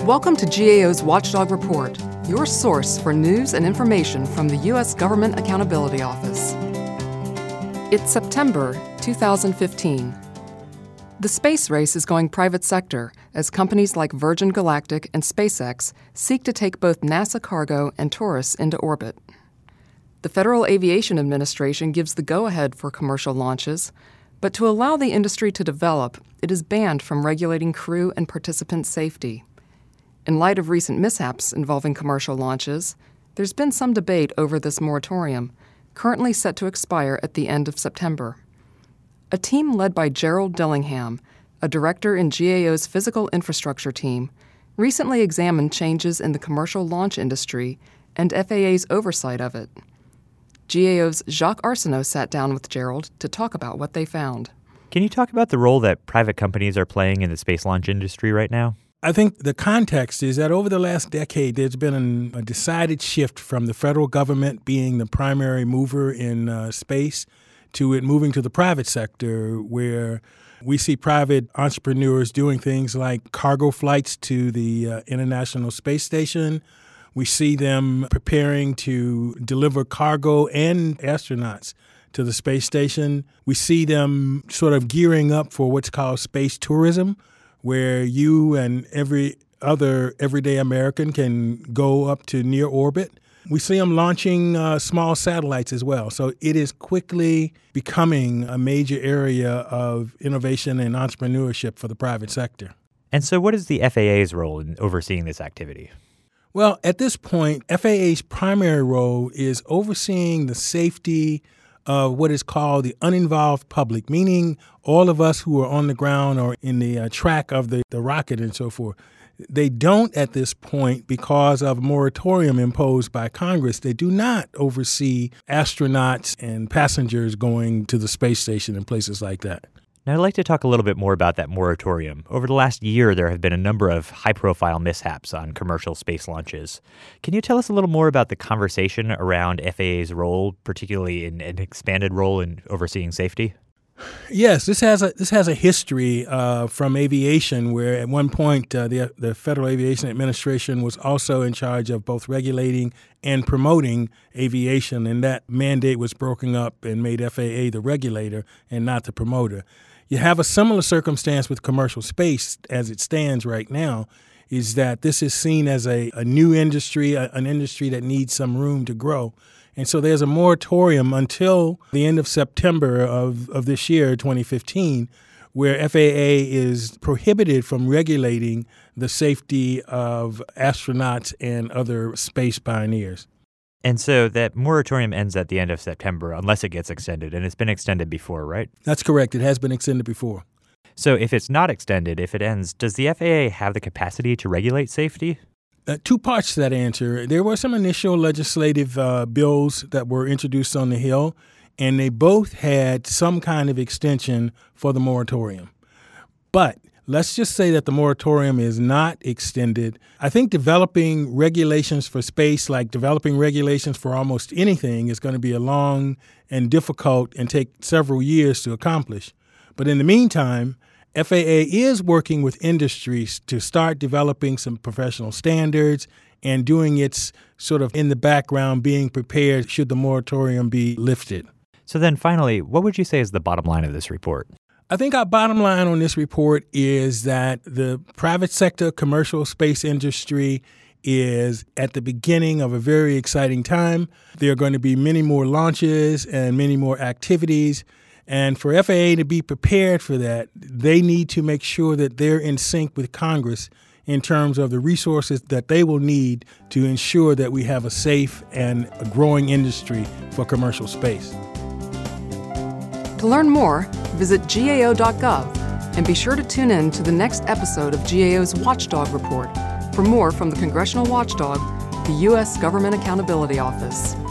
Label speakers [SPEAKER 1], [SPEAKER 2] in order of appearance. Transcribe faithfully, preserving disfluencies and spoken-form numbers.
[SPEAKER 1] Welcome to G A O's Watchdog Report, your source for news and information from the U S Government Accountability Office. It's September two thousand fifteen. The space race is going private sector as companies like Virgin Galactic and SpaceX seek to take both NASA cargo and tourists into orbit. The Federal Aviation Administration gives the go-ahead for commercial launches, but to allow the industry to develop, it is banned from regulating crew and participant safety. In light of recent mishaps involving commercial launches, there's been some debate over this moratorium, currently set to expire at the end of September. A team led by Gerald Dillingham, a director in G A O's physical infrastructure team, recently examined changes in the commercial launch industry and F A A's oversight of it. G A O's Jacques Arsenault sat down with Gerald to talk about what they found.
[SPEAKER 2] Can you talk about the role that private companies are playing in the space launch industry right now?
[SPEAKER 3] I think the context is that over the last decade, there's been an, a decided shift from the federal government being the primary mover in uh, space to it moving to the private sector, where we see private entrepreneurs doing things like cargo flights to the uh, International Space Station. We see them preparing to deliver cargo and astronauts to the space station. We see them sort of gearing up for what's called space tourism, where you and every other everyday American can go up to near orbit. We see them launching uh, small satellites as well. So it is quickly becoming a major area of innovation and entrepreneurship for the private sector.
[SPEAKER 2] And so what is the F A A's role in overseeing this activity?
[SPEAKER 3] Well, at this point, F A A's primary role is overseeing the safety of what is called the uninvolved public, meaning all of us who are on the ground or in the uh, track of the, the rocket and so forth. They don't at this point, because of a moratorium imposed by Congress, they do not oversee astronauts and passengers going to the space station and places like that.
[SPEAKER 2] Now, I'd like to talk a little bit more about that moratorium. Over the last year, there have been a number of high-profile mishaps on commercial space launches. Can you tell us a little more about the conversation around F A A's role, particularly in an expanded role in overseeing safety?
[SPEAKER 3] Yes, this has a this has a history uh, from aviation, where at one point uh, the the Federal Aviation Administration was also in charge of both regulating and promoting aviation, and that mandate was broken up and made F A A the regulator and not the promoter. You have a similar circumstance with commercial space as it stands right now, is that this is seen as a, a new industry, a, an industry that needs some room to grow. And so there's a moratorium until the end of September of, of this year, twenty fifteen, where F A A is prohibited from regulating the safety of astronauts and other space pioneers.
[SPEAKER 2] And so that moratorium ends at the end of September, unless it gets extended, and it's been extended before, right?
[SPEAKER 3] That's correct. It has been extended before.
[SPEAKER 2] So if it's not extended, if it ends, does the F A A have the capacity to regulate safety?
[SPEAKER 3] Uh, two parts to that answer. There were some initial legislative uh, bills that were introduced on the Hill, and they both had some kind of extension for the moratorium. But let's just say that the moratorium is not extended. I think developing regulations for space, like developing regulations for almost anything, is going to be a long and difficult and take several years to accomplish. But in the meantime, F A A is working with industries to start developing some professional standards and doing its sort of in the background, being prepared should the moratorium be lifted.
[SPEAKER 2] So then finally, what would you say is the bottom line of this report?
[SPEAKER 3] I think our bottom line on this report is that the private sector commercial space industry is at the beginning of a very exciting time. There are going to be many more launches and many more activities. And for F A A to be prepared for that, they need to make sure that they're in sync with Congress in terms of the resources that they will need to ensure that we have a safe and a growing industry for commercial space.
[SPEAKER 1] To learn more, visit G A O dot gov and be sure to tune in to the next episode of G A O's Watchdog Report for more from the Congressional Watchdog, the U S Government Accountability Office.